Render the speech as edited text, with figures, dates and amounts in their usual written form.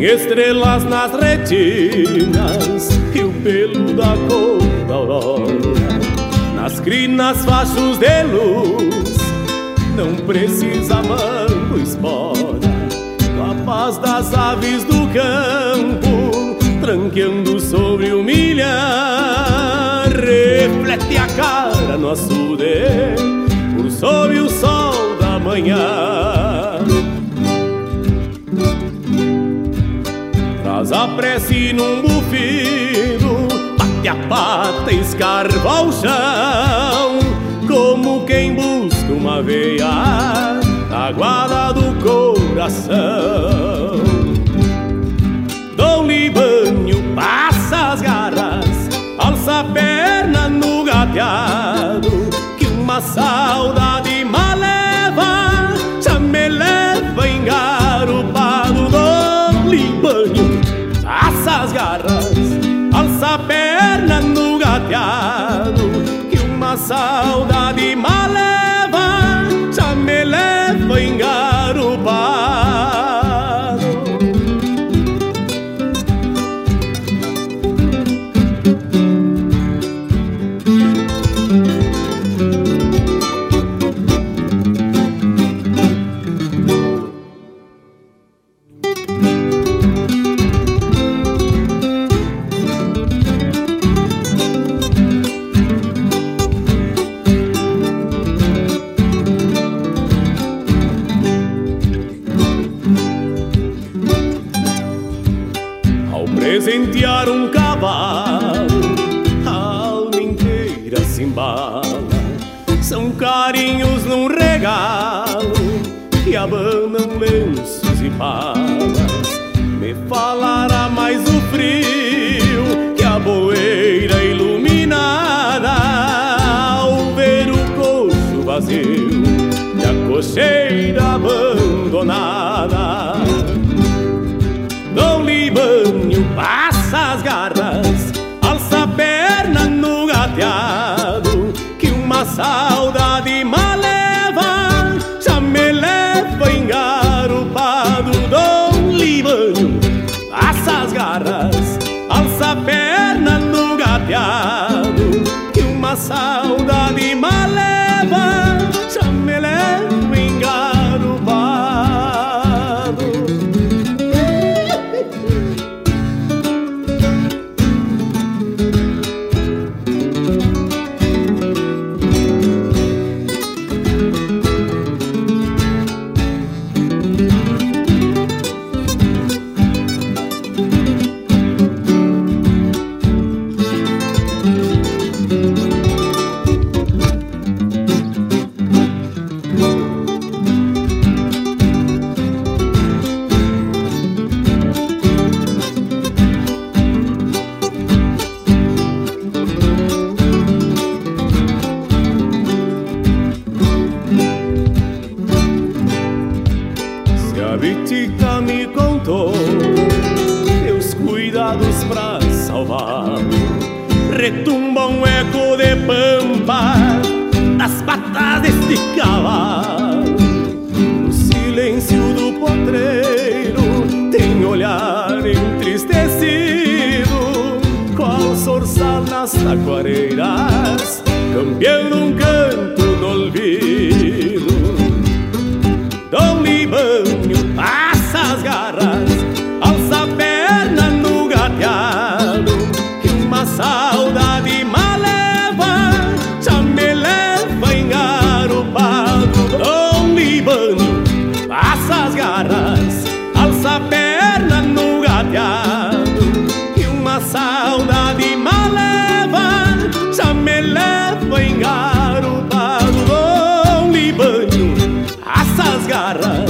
estrelas nas retinas e o pelo da cor da aurora. Nas crinas fachos de luz, não precisa mando espora. A paz das aves do campo, tranqueando sobre o milhar, reflete a cara no açude, por sob o sol da manhã. Traz a prece num bufido, bate a pata e escarva o chão, como quem busca uma veia na guarda do coração. Dom Libânio passa as garras, alça a perna no gateado, que uma saudade maleva já me leva engarupado. Dom Libânio passa as garras, alça a perna no gateado, que uma saudade maleva já me leva engarupado. Presentear um cavalo, a alma inteira se embala. São carinhos num regalo que abanam lenços e palas. Me falará mais o frio que a boeira iluminada, ao ver o coxo vazio e a cocheira abandonada. Dom Libânio passa as garras, alça a perna no gateado, que uma saudade maleva já me leva engarupado. Dom Libânio passa as garras, alça a perna no gateado, que uma saudade maleva já me leva engarupado. A Bitica me contou teus cuidados pra salvá-lo. Retumba um eco de pampa nas patas deste cavalo. No silêncio do potreiro tem olhar entristecido, qual sorçal nas taquareiras, campeando um canto no olvido. Dom Libânio passa as garras, alça a perna no gateado, que uma saudade maleva já me leva engarupado. Dom Libânio passa as garras, alça a perna no gateado, que uma saudade maleva já me leva engarupado. Dom Libânio passa as garras,